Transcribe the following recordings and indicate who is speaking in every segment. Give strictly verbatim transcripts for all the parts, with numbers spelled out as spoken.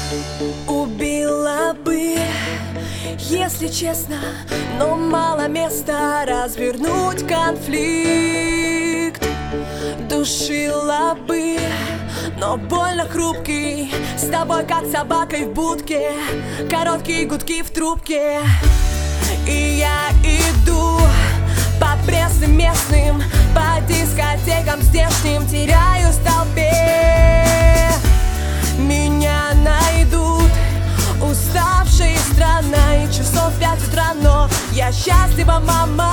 Speaker 1: Убила бы, если честно, но мало места развернуть конфликт. Душила бы, но больно хрупкий, с тобой как собакой в будке, короткие гудки в трубке. И я иду по пресным местным, по дискотекам здешним, теряюсь в толпе. Меня найдут уставшие страна, и часов пять утра, но я счастлива, мама.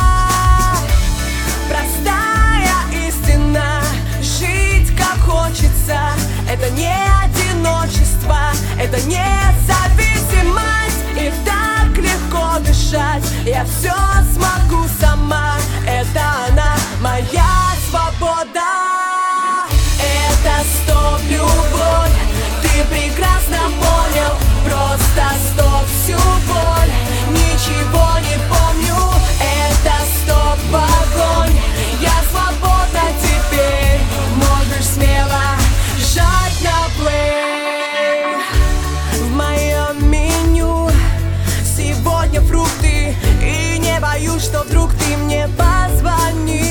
Speaker 1: Простая истина, жить как хочется, это не одиночество, это не зависимость, и так легко дышать, я все смогу сама, это она, моя свобода. Это стоп, любовь, ты прекрасно понял, просто стоп всю боль, ничего не помню. Это стоп, огонь, я свободна теперь, можешь смело жать на плей. В моем меню сегодня фрукты, и не боюсь, что вдруг ты мне позвонишь.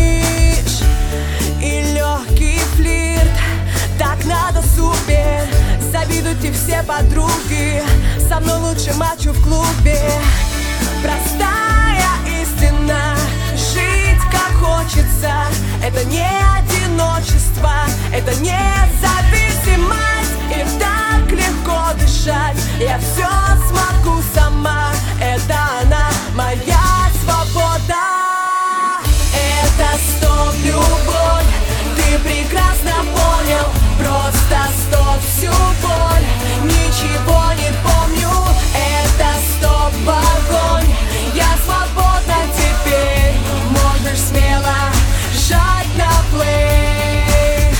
Speaker 1: И легкий флирт, так надо, супер, завидуют и все подруги, со мной лучше матчу в клубе. Простая истина, жить как хочется, это не одиночество, это не зависимость, и так легко дышать, я все смогу сама, это она, моя свобода. Это стоп, любовь, ты прекрасно понял, просто стоп всю боль, ничего не помню. Это стоп, огонь, я свободна теперь, можешь смело жать на плей.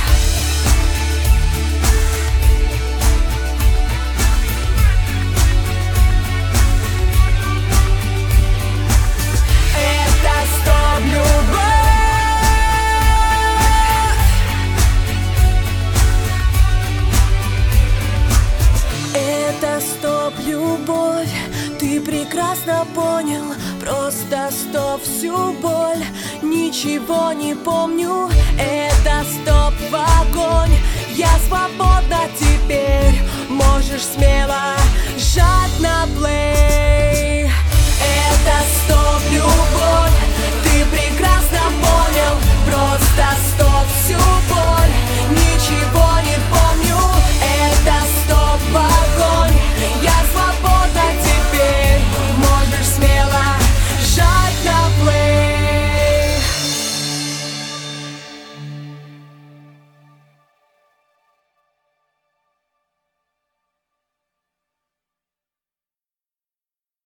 Speaker 1: Это стоп, любовь. Это стоп, любовь, ты прекрасно понял, просто стоп всю боль, ничего не помню. Это стоп, в огонь, я свободна теперь, можешь смело жать на плей.